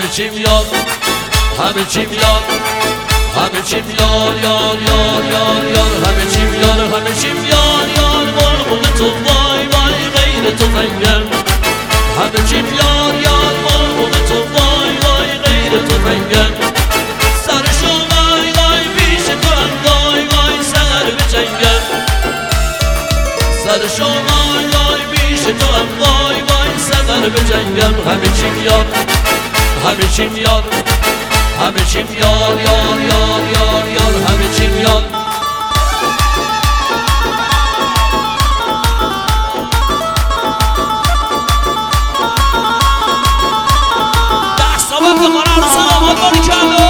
چیم یار، همه چیم یار، همه چیم یار یار یار یار یار، همه چیم یار، همه چیم یار یار، مرغون تو وای وای غیر تو فنگم، همه چیم یار یار، مرغون تو وای وای غیر تو فنگم، سرشو وای وای پیش تو هم وای وای سر به جنگم، سرشو وای وای پیش تو هم وای وای سر به جنگم، همه چیم یار، همه چیم یار، همه چیم یار یار یار یار یار، همه چیم یار. دست آمد که قرار سلامات باری کردم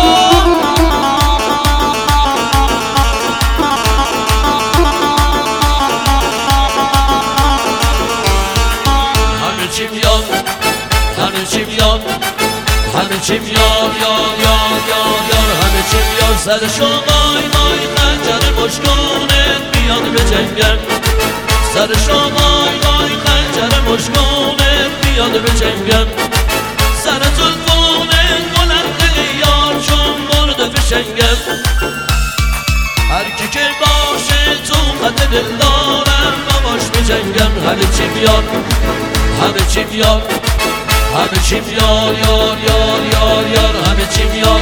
همه چیم یار، همه چیم یار، همه چیم یار یار یار یار یار، همه چیم یار، سرشو وای وای خنجر مشکونه بیاد به جنگم، سرشو وای وای خنجر مشکونه بیاد به جنگم، سر زلفونه بلند یار چون برده فشنگم، هر کی که باشه تو خط دل دارم و باش به جنگم، همه چیم یار، همه چیم یار، همه چیم یار یار یار یار یار، همه چیم یار.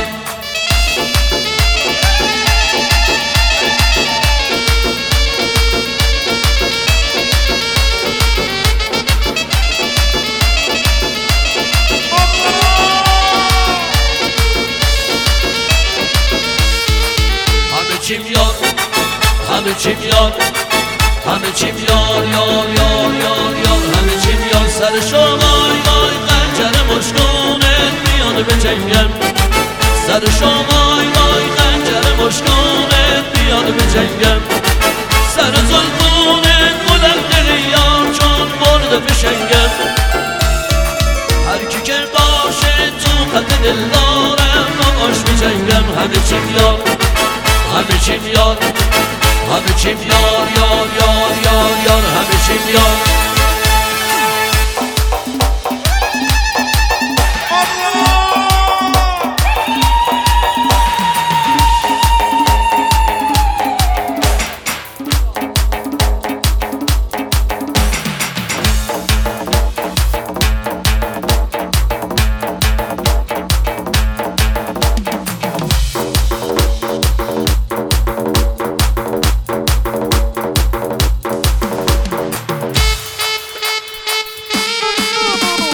همه چیم یار، همه چیم یار، همه چیم یار یار یار یار یار، همه چیم یار، سرشو وای وای خنجر مشکونه بیاد به جنگم، سرشو وای وای خنجر مشکونه بیاد به جنگم، سر زلفونه بلند یار چون برده فشنگم، هر کی که باشه تو خط دل دارم و باش به جنگم، همه چیم یار، همه چیم یار، همه چیم یار یار یار یار یار، همه چیم یار.